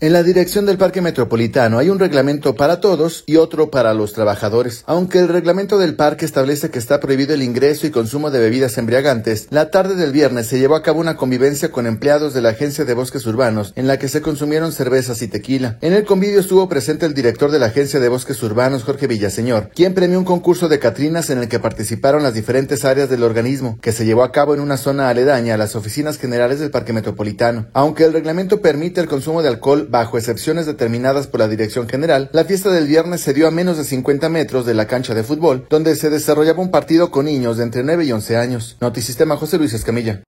En la dirección del Parque Metropolitano hay un reglamento para todos y otro para los trabajadores. Aunque el reglamento del parque establece que está prohibido el ingreso y consumo de bebidas embriagantes, la tarde del viernes se llevó a cabo una convivencia con empleados de la Agencia de Bosques Urbanos, en la que se consumieron cervezas y tequila. En el convivio estuvo presente el director de la Agencia de Bosques Urbanos, Jorge Villaseñor, quien premió un concurso de catrinas en el que participaron las diferentes áreas del organismo, que se llevó a cabo en una zona aledaña a las oficinas generales del Parque Metropolitano. Aunque el reglamento permite el consumo de alcohol bajo excepciones determinadas por la Dirección General, la fiesta del viernes se dio a menos de 50 metros de la cancha de fútbol, donde se desarrollaba un partido con niños de entre 9 y 11 años. Notisistema, José Luis Escamilla.